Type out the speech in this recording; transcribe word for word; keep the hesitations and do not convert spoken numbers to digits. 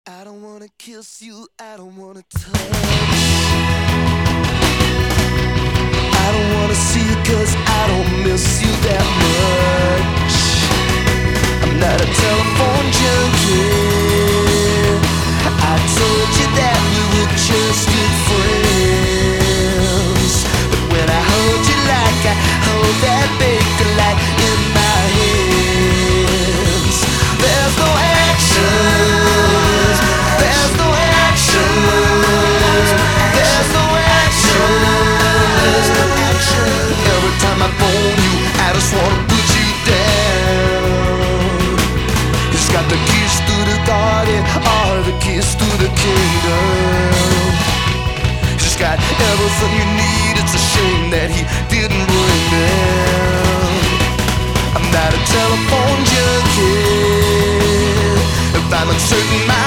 I don't wanna kiss you, I don't wanna touch. I don't wanna see you cause I don't miss you that much. I'm not a telephone junkie. I told you that we were just good friends, but when I hold you like I hold that baker light in my hands, there's no action. There's no action. There's no action. There's no action. Every time I phone you, I just wanna put you down. He's got the keys to the garden, all the keys to the kingdom. He's got everything you need. It's a shame that he didn't bring them. I'm not a telephone junkie. If I'm uncertain, my